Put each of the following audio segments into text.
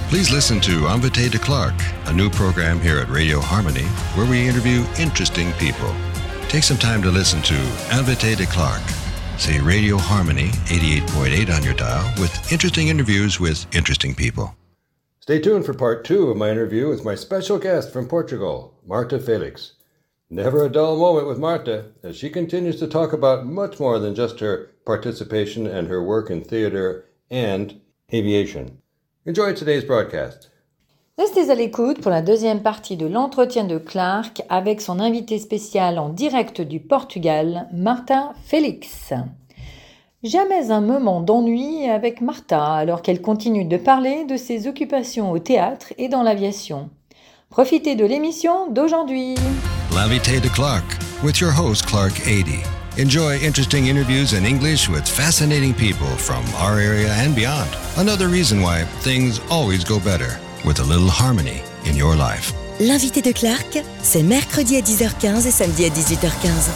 Please listen to Invité de Clark, a new program here at Radio Harmony where we interview interesting people. Take some time to listen to Invité de Clark. Say Radio Harmony 88.8 on your dial with interesting interviews with interesting people. Stay tuned for part 2 of my interview with my special guest from Portugal, Marta Felix. Never a dull moment with Marta, as she continues to talk about much more than just her participation and her work in theater and aviation. Enjoy today's broadcast. Restez à l'écoute pour la deuxième partie de l'entretien de Clark avec son invité spécial en direct du Portugal, Marta Felix. Jamais un moment d'ennui avec Marta alors qu'elle continue de parler de ses occupations au théâtre et dans l'aviation. Profitez de l'émission d'aujourd'hui. L'invité de Clark, with your host Clark Adey. Enjoy interesting interviews in English with fascinating people from our area and beyond. Another reason why things always go better with a little harmony in your life. L'invité de Clark, c'est mercredi à 10h15 et samedi à 18h15.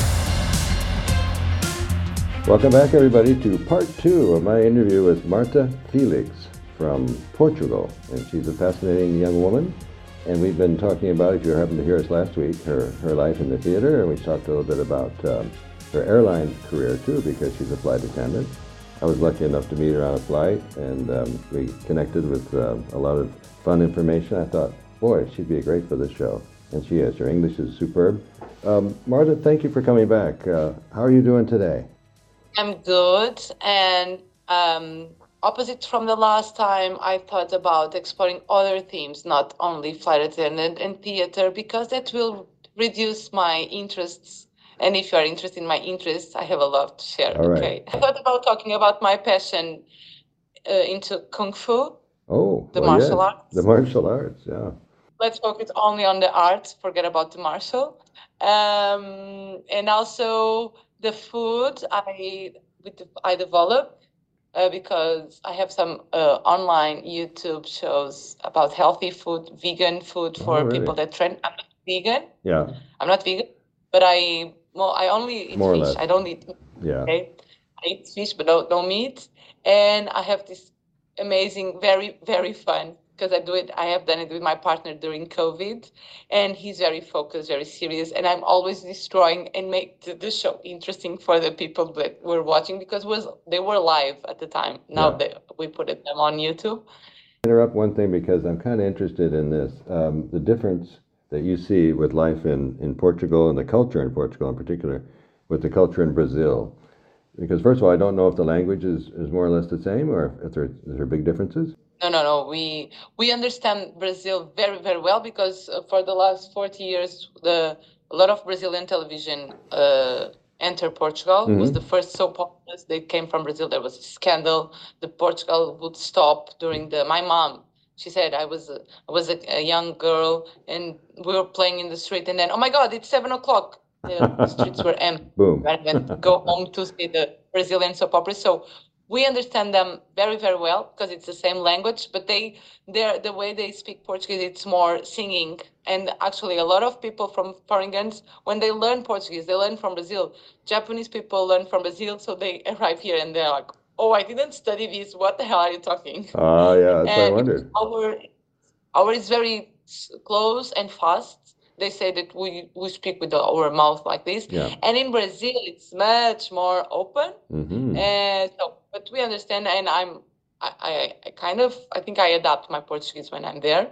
Welcome back, everybody, to part 2 of my interview with Marta Felix from Portugal. And she's a fascinating young woman. And we've been talking about, if you happened to hear us last week, her life in the theater. And we talked a little bit about her airline career, too, because she's a flight attendant. I was lucky enough to meet her on a flight, and we connected with a lot of fun information. I thought, boy, she'd be great for this show. And she is. Her English is superb. Marta, thank you for coming back. How are you doing today? I'm good. And opposite from the last time, I thought about exploring other themes, not only flight attendant and theater, because that will reduce my interests. And if you are interested in my interests, I have a lot to share. All right. Okay. I thought about talking about my passion into Kung Fu. Oh, the martial arts. The martial arts, yeah. Let's focus only on the art, forget about the martial. And also the food I developed because I have some online YouTube shows about healthy food, vegan food for people that train. I'm not vegan. Yeah. I'm not vegan, but I only eat More or fish. less. I don't eat meat. Yeah. Okay? I eat fish, but no meat. And I have this amazing, very, very fun, because I have done it with my partner during COVID, and he's very focused, very serious, and I'm always destroying and make the show interesting for the people that were watching, because they were live at the time. Now we put them on YouTube. Interrupt one thing, because I'm kind of interested in this, the difference that you see with life in Portugal and the culture in Portugal in particular, with the culture in Brazil. Because first of all, I don't know if the language is more or less the same, or if there are big differences. No. We understand Brazil very, very well, because for the last 40 years, a lot of Brazilian television entered Portugal. It was the first soap operas. They came from Brazil. There was a scandal. The Portugal would stop during my mom. She said I was a young girl, and we were playing in the street, and then, oh my God, it's 7:00. The streets were empty. Boom. Rather than go home to see the Brazilian soap opera. So we understand them very, very well, because it's the same language, but the way they speak Portuguese, it's more singing. And actually, a lot of people from foreigners, when they learn Portuguese, they learn from Brazil. Japanese people learn from Brazil, so they arrive here and they're like, oh, I didn't study this. What the hell are you talking? Oh, yeah, that's what I wondered. Our is very close and fast. They say that we speak with our mouth like this. Yeah. And in Brazil, it's much more open. Mm-hmm. But we understand, and I think I adapt my Portuguese when I'm there.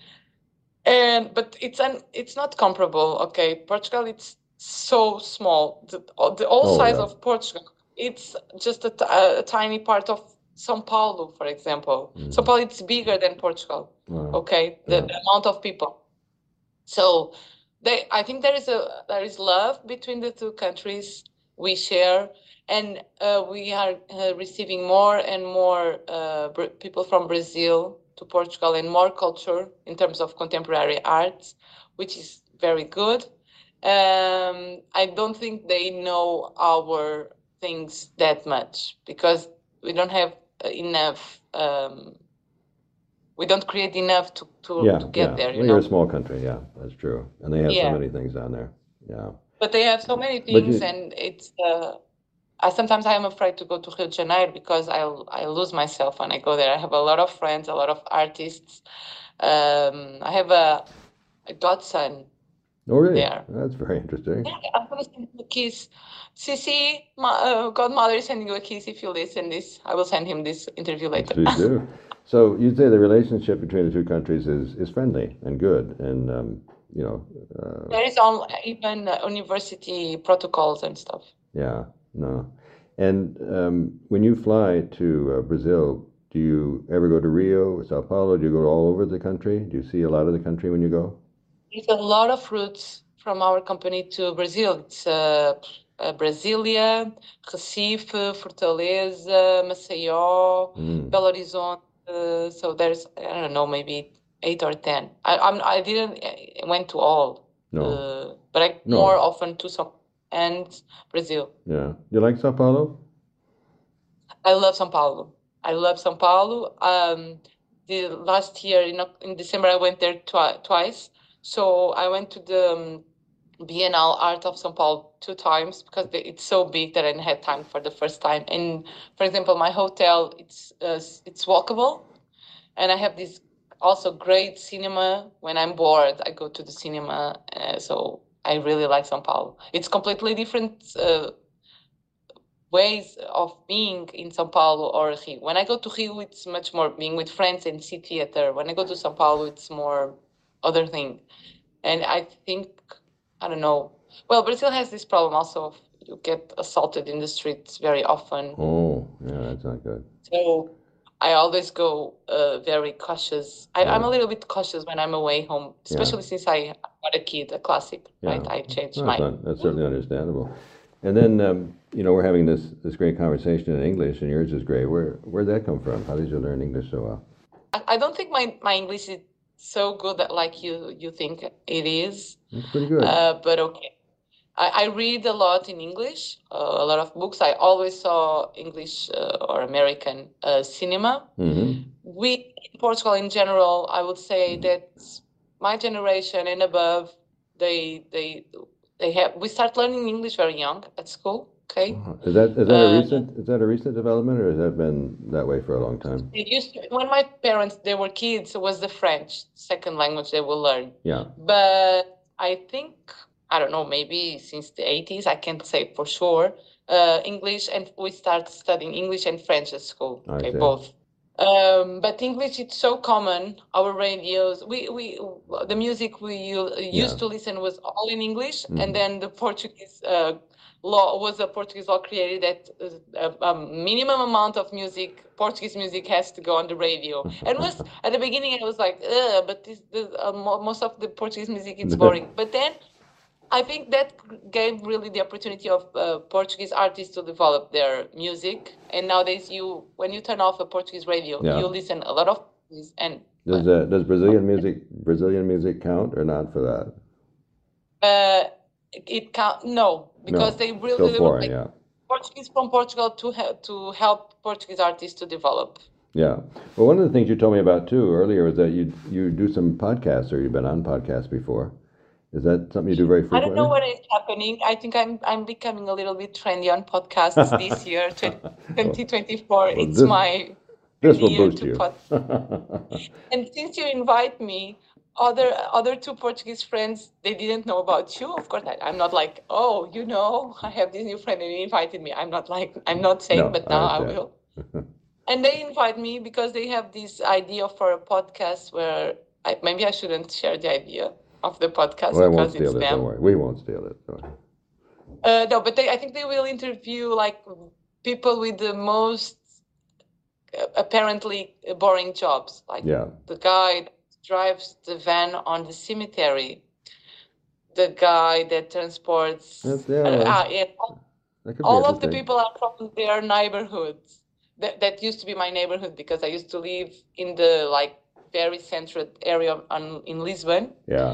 But it's not comparable. Okay, Portugal, it's so small. The whole size of Portugal, it's just a tiny part of São Paulo, for example. Mm. São Paulo, it's bigger than Portugal. Wow. Okay, the amount of people. So I think there is love between the two countries. We share, and we are receiving more and more people from Brazil to Portugal, and more culture in terms of contemporary arts, which is very good. I don't think they know our things that much, because we don't have enough. We don't create enough to get there. You're a small country, that's true. And they have so many things down there. Yeah. But they have so many things, and it's sometimes I am afraid to go to Rio de Janeiro because I lose myself when I go there. I have a lot of friends, a lot of artists. I have a godson Oh, really? there. That's very interesting. Yeah, I'm going to send you a kiss. Sisi, godmother is sending you a kiss if you listen this. I will send him this interview later. Please do. So you'd say the relationship between the two countries is friendly and good, and There is even university protocols and stuff. yeah, no. And when you fly to Brazil, do you ever go to Rio, Sao Paulo? Do you go all over the country? Do you see a lot of the country when you go? There's a lot of routes from our company to Brazil. It's Brasília, Recife, Fortaleza, Maceió, Belo Horizonte. So there's, I don't know, maybe 8 or 10. I didn't went to all. No. But I more often to São Paulo and Brazil. Yeah. You like Sao Paulo? I love São Paulo. I love São Paulo. The last year in December I went there twice. So I went to the Bienal Art of São Paulo 2 times because it's so big that I didn't have time for the first time. And for example, my hotel it's walkable, and I have this also great cinema. When I'm bored, I go to the cinema. So I really like São Paulo. It's completely different ways of being in São Paulo or Rio. When I go to Rio, it's much more being with friends and see theater. When I go to São Paulo, it's more other thing. And I think, I don't know. Well, Brazil has this problem also of you get assaulted in the streets very often. Oh, yeah, that's not good. So I always go very cautious. I'm a little bit cautious when I'm away home, especially since I got a kid, a classic, right? I changed That's certainly understandable. And then, we're having this great conversation in English, and yours is great. Where'd that come from? How did you learn English so well? I don't think my English is so good that like you think it is. It's pretty good. But okay. I read a lot in English, a lot of books. I always saw English or American cinema. We, in Portugal in general, I would say that my generation and above, we start learning English very young at school. Okay. Is that a recent development, or has that been that way for a long time? It used to, when my parents they were kids, it was the French second language they will learn. Yeah. But I think I don't know, maybe since the 80s, I can't say for sure. English, and we start studying English and French at school. Okay, both. But English, it's so common. Our radios, the music we used to listen was all in English, and then the Portuguese law was a Portuguese law created that a minimum amount of music, Portuguese music, has to go on the radio. And was at the beginning I was like, but most of the Portuguese music it's boring. But then I think that gave really the opportunity of Portuguese artists to develop their music. And nowadays, when you turn off a Portuguese radio, you listen a lot of Portuguese. And does Brazilian music count or not for that? It count because they really foreign, Portuguese from Portugal to help Portuguese artists to develop. Yeah. Well, one of the things you told me about too earlier was that you do some podcasts, or you've been on podcasts before. Is that something you do very frequently? I don't know what is happening. I think I'm becoming a little bit trendy on podcasts this year, 2024. Well, it's my this will boost you. And since you invite me, other 2 Portuguese friends, they didn't know about you. Of course, I'm not like, I have this new friend and he invited me. I'm not saying, but now I will. And they invite me because they have this idea for a podcast where maybe I shouldn't share the idea of the podcast because it's them. Don't worry. We won't steal it. No, but I think they will interview like people with the most apparently boring jobs, like the guy that drives the van on the cemetery, the guy that transports. All of the people are from their neighborhoods. That used to be my neighborhood because I used to live in the very central area in Lisbon.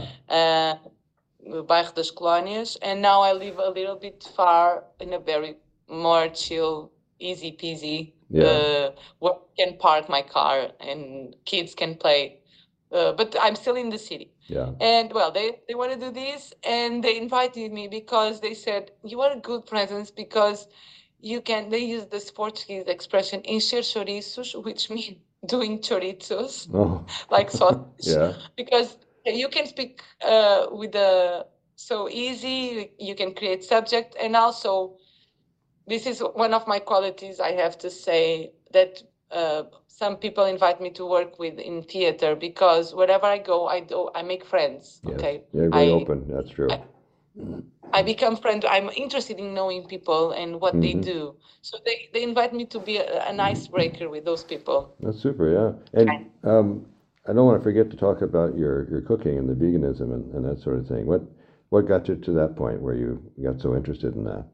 Bairro das Colónias, and now I live a little bit far in a very more chill, easy peasy, where I can park my car and kids can play. But I'm still in the city. And well, they want to do this, and they invited me because they said, you are a good presence because they use this Portuguese expression encher chouriços, which means doing chorizos, Oh, like sausage, yeah. because you can speak with so easy, you can create subject, and also this is one of my qualities, I have to say, that some people invite me to work with in theater, because wherever I go, I make friends. Yes. Okay, You're very open. That's true. I become friends. I'm interested in knowing people and what they Mhm. do. So they invite me to be an icebreaker with those people. That's super, yeah. And I don't want to forget to talk about your cooking and the veganism and that sort of thing. What got you to that point where you got so interested in that?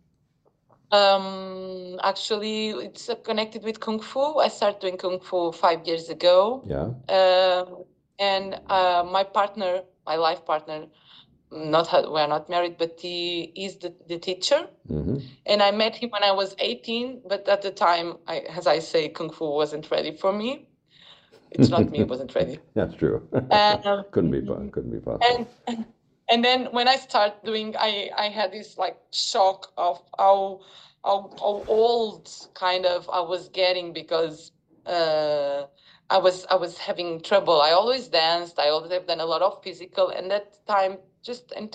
Actually, it's connected with Kung Fu. I started doing Kung Fu 5 years ago. Yeah. And my life partner, we're not married, but he is the teacher. Mm-hmm. And I met him when I was 18, but at the time, as I say, Kung Fu wasn't ready for me. It's not me, it wasn't ready. That's true. Couldn't be fun. Couldn't be possible. And then when I started doing, I had this like shock of how old kind of I was getting, because I was having trouble. I always danced. I always have done a lot of physical. And that time, just in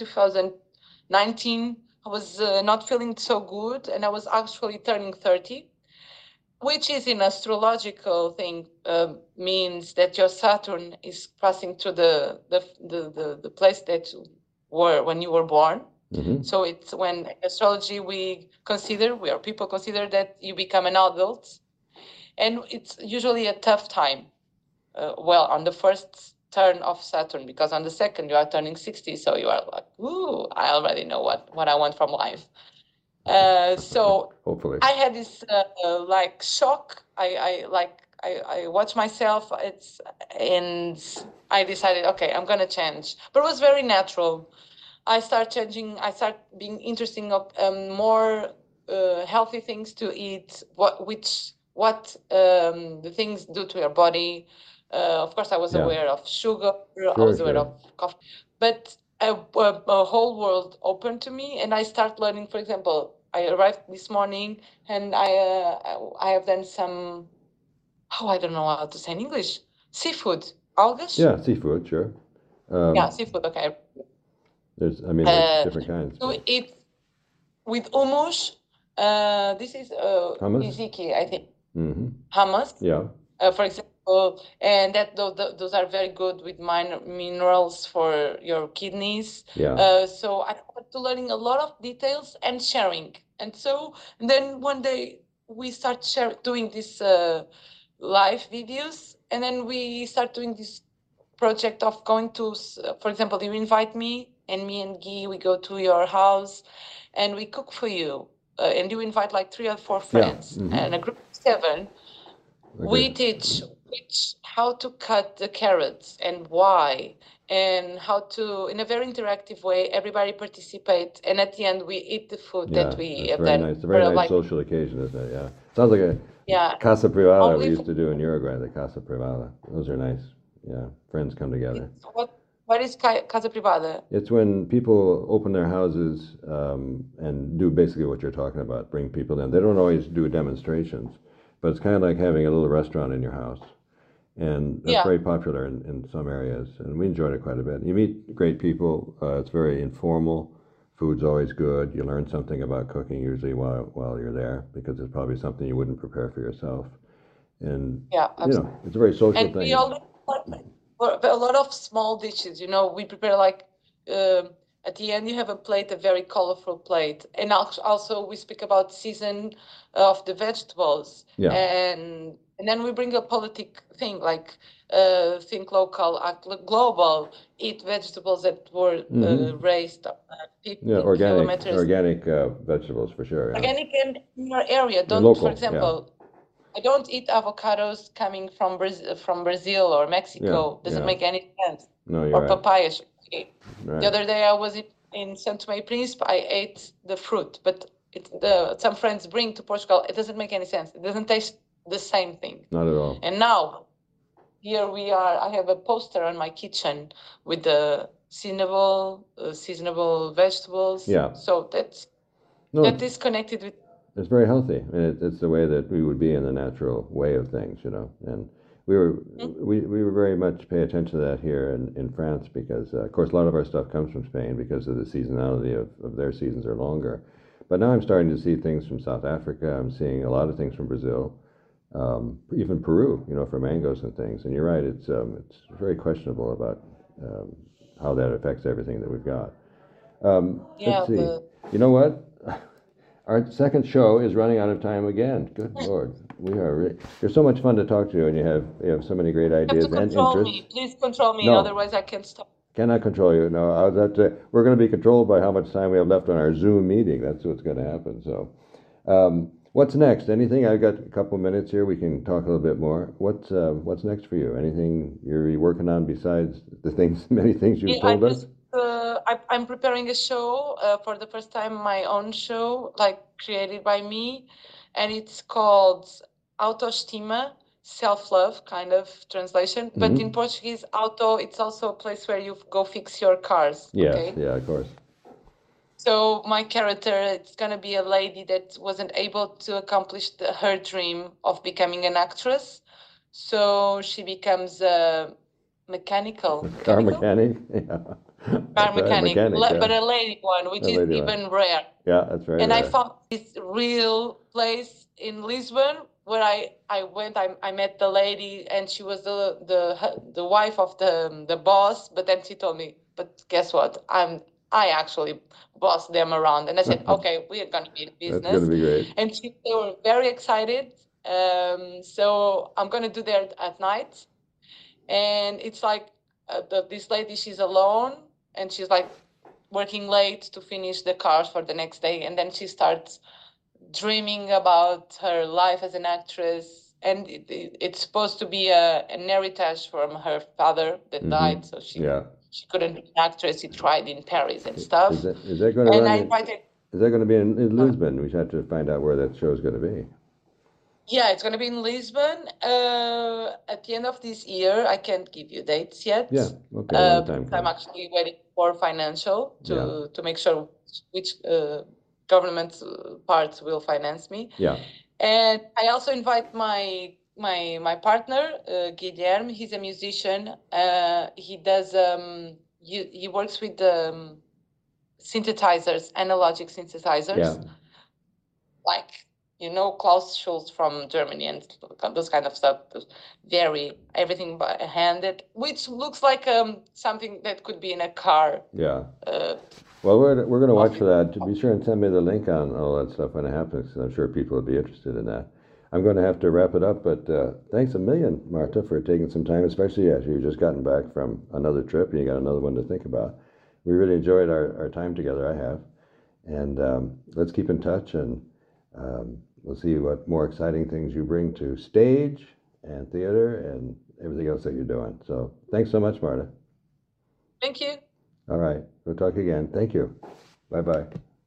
2019, I was not feeling so good, and I was actually turning 30, which is an astrological thing, means that your Saturn is passing through the place that you were when you were born. Mm-hmm. So it's when astrology people consider that you become an adult, and it's usually a tough time. On the first turn of Saturn, because on the second you are turning 60, so you are like, ooh, I already know what I want from life. So hopefully I had this like shock. I watched myself. And I decided, okay, I'm gonna change. But it was very natural. I start changing. I start being interested of more healthy things to eat. What the things do to your body. Of course, I was aware of sugar. I was aware of coffee, but a whole world opened to me, and I start learning. For example, I arrived this morning, and I have done some. I don't know how to say in English. Seafood, algas. Yeah, seafood, sure. Seafood. Okay. There's different kinds. So it's with hummus. This is hummus? Iziki, I think. Mm-hmm. Hummus. Yeah. For example, and that those are very good with minerals for your kidneys. Yeah. So I started learning a lot of details and sharing. And then one day we start doing this live videos, and then we start doing this project of going to, for example, you invite me and Guy, we go to your house and we cook for you. And you invite like 3 or 4 friends, Mm-hmm. and a group of 7. Okay. We teach how to cut the carrots and why, and how to, in a very interactive way, everybody participate, and at the end we eat the food that we have done. Nice. It's a very nice social occasion, isn't it? Yeah. Sounds like a Casa Privada we used to do in Uruguay, the Casa Privada. Those are nice. Yeah. Friends come together. What is Casa Privada? It's when people open their houses and do basically what you're talking about, bring people in. They don't always do demonstrations, but it's kind of like having a little restaurant in your house. And that's very popular in some areas, and we enjoyed it quite a bit. You meet great people. It's very informal. Food's always good. You learn something about cooking usually while you're there, because it's probably something you wouldn't prepare for yourself. And it's a very social thing. We always a lot of small dishes. We prepare like at the end you have a very colorful plate, and also we speak about season of the vegetables. Yeah. And then we bring a politic thing, like think local, act global, eat vegetables that were raised 50 kilometers. Organic vegetables for sure. Yeah. Organic in your area. Local, for example, I don't eat avocados coming from Brazil or Mexico. Doesn't make any sense. No, you're or papayas. Okay. Right. The other day I was in Santo Tomé e Príncipe. I ate the fruit, but some friends bring to Portugal. It doesn't make any sense. It doesn't taste the same thing. Not at all. And now, here we are. I have a poster on my kitchen with the seasonable vegetables. Yeah. So that is connected with. It's very healthy, and it's the way that we would be in the natural way of things, And we were very much pay attention to that here in France because, of course, a lot of our stuff comes from Spain because of the seasonality of their seasons are longer. But now I'm starting to see things from South Africa. I'm seeing a lot of things from Brazil, even Peru, for mangoes and things. And you're right, it's very questionable about how that affects everything that we've got. Let's see. You know what? Our second show is running out of time again. Good Lord. You're so much fun to talk to, and you have so many great ideas and interests. Control me. Please control me, otherwise I can't stop. Cannot control you. No, we're going to be controlled by how much time we have left on our Zoom meeting. That's what's going to happen. So, what's next? Anything? I've got a couple minutes here. We can talk a little bit more. What's next for you? Anything you're working on besides many things you've told us? I'm preparing a show for the first time, my own show, created by me, and it's called Autoestima, self-love kind of translation. But in Portuguese, auto, it's also a place where you go fix your cars. Yes, okay? Yeah, of course. So my character, it's going to be a lady that wasn't able to accomplish her dream of becoming an actress. So she becomes a mechanic. Car mechanic, yeah. Car mechanic, but a lady one, which is even rare. Yeah, that's right. And I found this real place in Lisbon where I went. I met the lady, and she was the wife of the boss. But then she told me, "But guess what? I actually boss them around." And I said, "Okay, we are going to be in business." That's going to be great. And they were very excited. So I'm going to do there at night, and it's like this lady, she's alone, and she's working late to finish the cars for the next day, and then she starts dreaming about her life as an actress, and it's supposed to be an heritage from her father that died, so she couldn't be an actress. She tried in Paris and stuff. Is that going to be in Lisbon? We have to find out where that show is going to be. Yeah, it's going to be in Lisbon at the end of this year. I can't give you dates yet. Yeah, okay. I'm actually waiting for financial to make sure which government parts will finance me. Yeah. And I also invite my partner, Guilherme. He's a musician. He does he works with synthesizers, analogic synthesizers. Yeah. Klaus Schulze from Germany and those kind of stuff. Everything by hand, which looks like something that could be in a car. Yeah. Well, we're going to watch for that. Be sure and send me the link on all that stuff when it happens, because I'm sure people will be interested in that. I'm going to have to wrap it up, but thanks a million, Marta, for taking some time, especially as you've just gotten back from another trip and you got another one to think about. We really enjoyed our time together, I have. And let's keep in touch, and we'll see what more exciting things you bring to stage and theater and everything else that you're doing. So thanks so much, Marta. Thank you. All right. We'll talk again. Thank you. Bye-bye.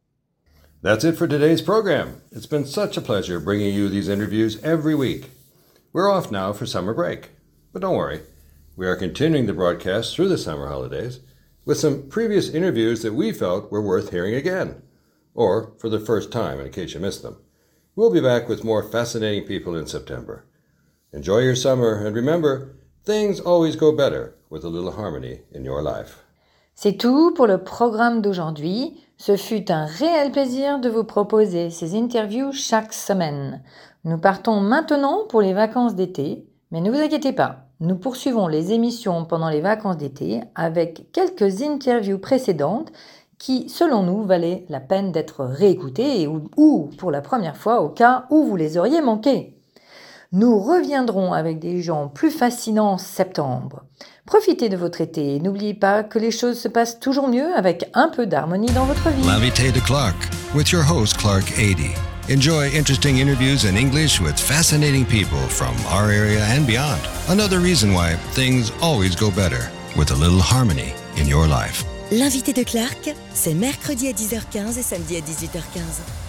That's it for today's program. It's been such a pleasure bringing you these interviews every week. We're off now for summer break. But don't worry. We are continuing the broadcast through the summer holidays with some previous interviews that we felt were worth hearing again, or for the first time in case you missed them. We'll be back with more fascinating people in September. Enjoy your summer, and remember, things always go better with a little harmony in your life. C'est tout pour le programme d'aujourd'hui. Ce fut un réel plaisir de vous proposer ces interviews chaque semaine. Nous partons maintenant pour les vacances d'été, mais ne vous inquiétez pas, nous poursuivons les émissions pendant les vacances d'été avec quelques interviews précédentes qui, selon nous, valaient la peine d'être réécoutées ou pour la première fois au cas où vous les auriez manquées. Nous reviendrons avec des gens plus fascinants en septembre. Profitez de votre été et n'oubliez pas que les choses se passent toujours mieux avec un peu d'harmonie dans votre vie. L'invité de Clark, with your host Clark Adey. Enjoy interesting interviews in English with fascinating people from our area and beyond. Another reason why things always go better with a little harmony in your life. L'invité de Clark, c'est mercredi à 10h15 et samedi à 18h15.